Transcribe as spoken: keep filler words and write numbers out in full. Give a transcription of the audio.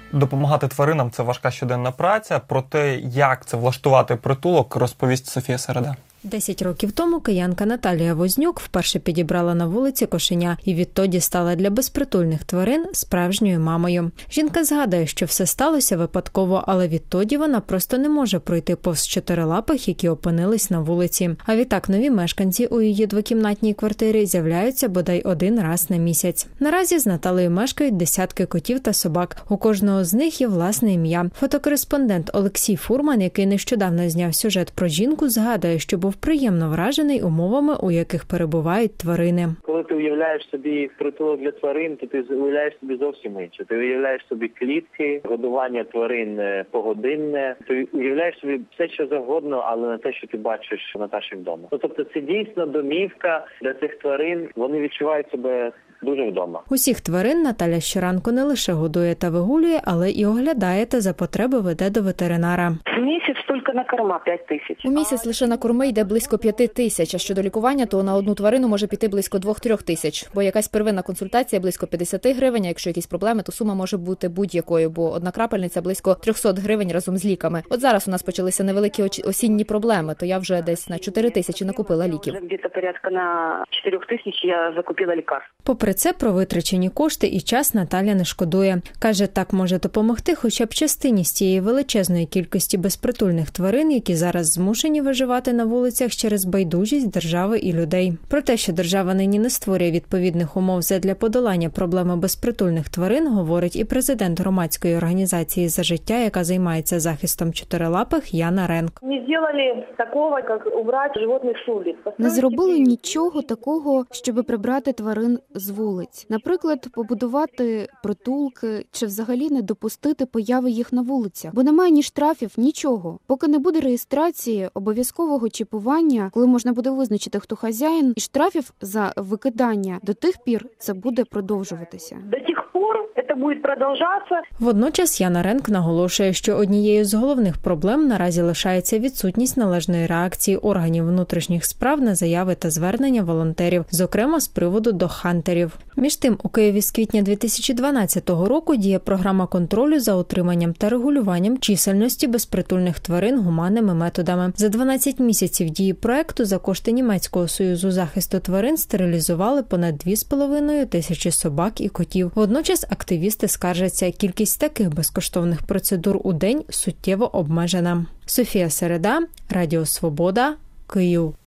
Допомагати тваринам – це важка щоденна праця. Про те, як це влаштувати притулок, розповість Софія Середа. Десять років тому киянка Наталія Вознюк вперше підібрала на вулиці кошеня і відтоді стала для безпритульних тварин справжньою мамою. Жінка згадує, що все сталося випадково, але відтоді вона просто не може пройти повз чотирилапих, які опинились на вулиці. А відтак нові мешканці у її двокімнатній квартирі з'являються бодай один раз на місяць. Наразі з Наталею мешкають десятки котів та собак. У кожного з них є власне ім'я. Фотокореспондент Олексій Фурман, який нещодавно зняв сюжет про жінку, згадує, що був приємно вражений умовами, у яких перебувають тварини. Коли ти уявляєш собі притулок для тварин, то ти уявляєш собі зовсім інше. Ти уявляєш собі клітки, годування тварин погодинне. Ти уявляєш собі все, що завгодно, але не те, що ти бачиш в Наташі вдома. Тобто це дійсно домівка для цих тварин. Вони відчувають себе дуже вдома. Усіх тварин Наталя щоранку не лише годує та вигулює, але і оглядає та за потреби веде до ветеринара. В місяць тільки на корма п'ять тисяч. У місяць лише на корми йде близько п'яти тисяч, а щодо лікування, то на одну тварину може піти близько двох-трьох тисяч. Бо якась первинна консультація близько п'ятдесят гривень, а якщо якісь проблеми, то сума може бути будь-якою, бо одна крапельниця близько триста гривень разом з ліками. От зараз у нас почалися невеликі осінні проблеми, то я вже десь на чотири тисячі накупила ліків. Вже десь порядка на чотири тисячі я закупила лікарств. Попри це, про витрачені кошти і час Наталя не шкодує. Каже, так може допомогти хоча б частині з тієї величезної кількості безпритульних тварин, які зараз змушені виживати на вулицях через байдужість держави і людей. Про те, що держава нині не створює відповідних умов задля подолання проблеми безпритульних тварин, говорить і президент громадської організації «За життя», яка займається захистом чотирилапих, Яна Ренк. Не зробили такого, як убрати животних з вулиць. Не зробили нічого такого, щоб прибрати тварин з вулиць. Наприклад, побудувати притулки чи взагалі не допустити появи їх на вулицях. Бо немає ні штрафів, нічого. Поки не буде реєстрації, обов'язкового чіпування, коли можна буде визначити, хто хазяїн, і штрафів за викидання, до тих пір це буде продовжуватися. До тих пор це буде продовжуватися. Водночас Яна Ренк наголошує, що однією з головних проблем наразі лишається відсутність належної реакції органів внутрішніх справ на заяви та звернення волонтерів, зокрема з приводу догхантерів. Між тим, у Києві з квітня дві тисячі дванадцятого року діє програма контролю за утриманням та регулюванням чисельності безпритульних тварин гуманними методами. За дванадцять місяців дії проекту за кошти Німецького союзу захисту тварин стерилізували понад дві з половиною тисячі собак і котів. Водночас активісти скаржаться, кількість таких безкоштовних процедур у день суттєво обмежена. Софія Середа, Радіо Свобода, Київ.